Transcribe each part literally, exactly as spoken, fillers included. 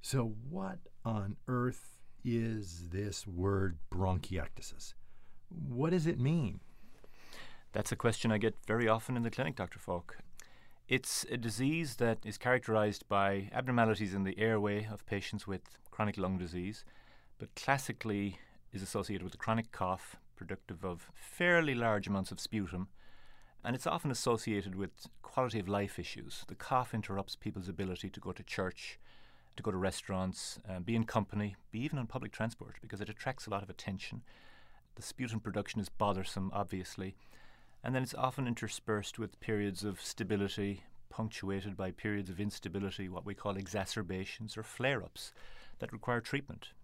So, what on earth is this word bronchiectasis? What does it mean? That's a question I get very often in the clinic, Doctor Falk. It's a disease that is characterized by abnormalities in the airway of patients with chronic lung disease, but classically is associated with a chronic cough, productive of fairly large amounts of sputum, and it's often associated with quality of life issues. The cough interrupts people's ability to go to church, to go to restaurants, uh, be in company, be even on public transport, because it attracts a lot of attention. The sputum production is bothersome, obviously, and then it's often interspersed with periods of stability, punctuated by periods of instability, what we call exacerbations or flare-ups that require treatment.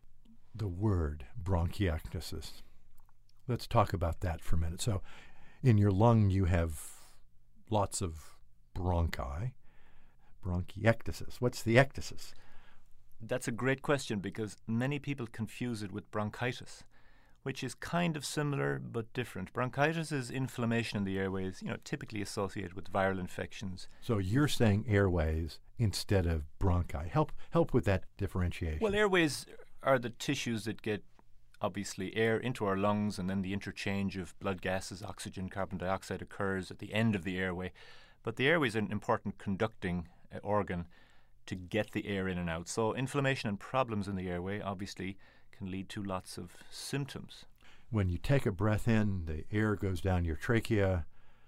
The word bronchiectasis. Let's talk about that for a minute. So, in your lung, you have lots of bronchi. Bronchiectasis. What's the ectasis? That's a great question because many people confuse it with bronchitis, which is kind of similar but different. Bronchitis is inflammation in the airways, you know, typically associated with viral infections. So you're saying airways instead of bronchi. Help help with that differentiation. Well, airways are the tissues that get, obviously, air into our lungs, and then the interchange of blood gases, oxygen, carbon dioxide occurs at the end of the airway. But the airway is an important conducting uh, organ to get the air in and out. So inflammation and problems in the airway, obviously, can lead to lots of symptoms. When you take a breath in, the air goes down your trachea.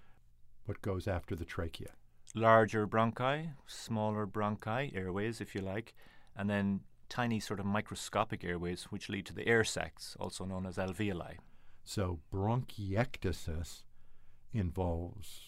What goes after the trachea? Larger bronchi, smaller bronchi, airways, if you like, and then tiny sort of microscopic airways, which lead to the air sacs, also known as alveoli. So bronchiectasis involves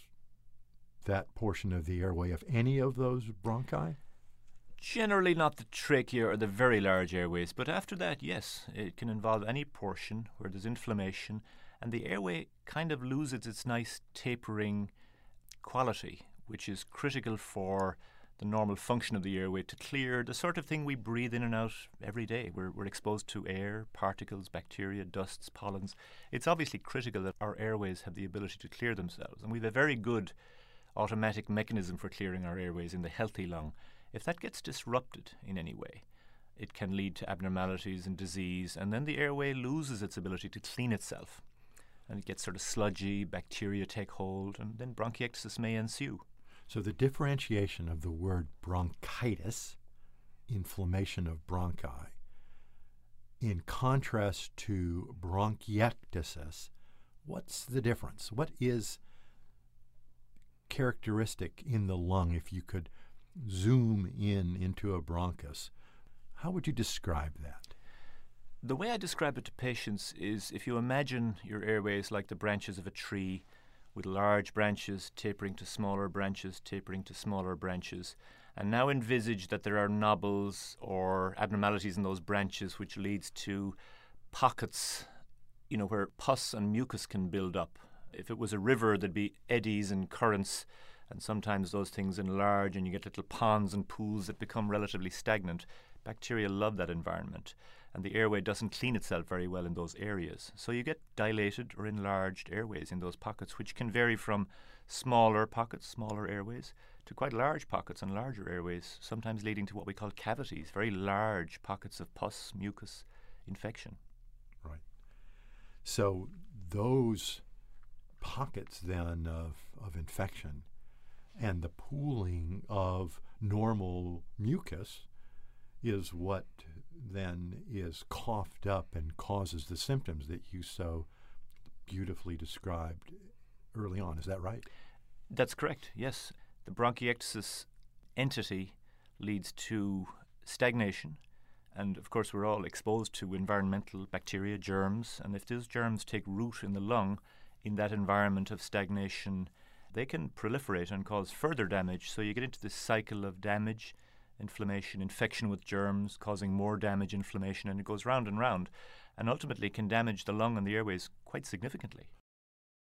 that portion of the airway of any of those bronchi? Generally not the trachea or the very large airways, but after that, yes, it can involve any portion where there's inflammation, and the airway kind of loses its nice tapering quality, which is critical for the normal function of the airway to clear the sort of thing we breathe in and out every day. We're, we're exposed to air, particles, bacteria, dusts, pollens. It's obviously critical that our airways have the ability to clear themselves, and we have a very good automatic mechanism for clearing our airways in the healthy lung. If that gets disrupted in any way, it can lead to abnormalities and disease, and then the airway loses its ability to clean itself. And it gets sort of sludgy, bacteria take hold, and then bronchiectasis may ensue. So the differentiation of the word bronchitis, inflammation of bronchi, in contrast to bronchiectasis, what's the difference? What is characteristic in the lung if you could zoom in into a bronchus? How would you describe that? The way I describe it to patients is if you imagine your airways like the branches of a tree, with large branches tapering to smaller branches, tapering to smaller branches, and now envisage that there are knobbles or abnormalities in those branches which leads to pockets, you know, where pus and mucus can build up. If it was a river, there'd be eddies and currents, and sometimes those things enlarge and you get little ponds and pools that become relatively stagnant. Bacteria love that environment, and the airway doesn't clean itself very well in those areas. So you get dilated or enlarged airways in those pockets, which can vary from smaller pockets, smaller airways, to quite large pockets and larger airways, sometimes leading to what we call cavities, very large pockets of pus, mucus, infection. Right. So those pockets then of, of infection and the pooling of normal mucus is what then is coughed up and causes the symptoms that you so beautifully described early on. Is that right? That's correct, yes. The bronchiectasis entity leads to stagnation, and of course we're all exposed to environmental bacteria, germs, and if those germs take root in the lung in that environment of stagnation, they can proliferate and cause further damage. So you get into this cycle of damage, inflammation, infection with germs, causing more damage, inflammation, and it goes round and round, and ultimately can damage the lung and the airways quite significantly.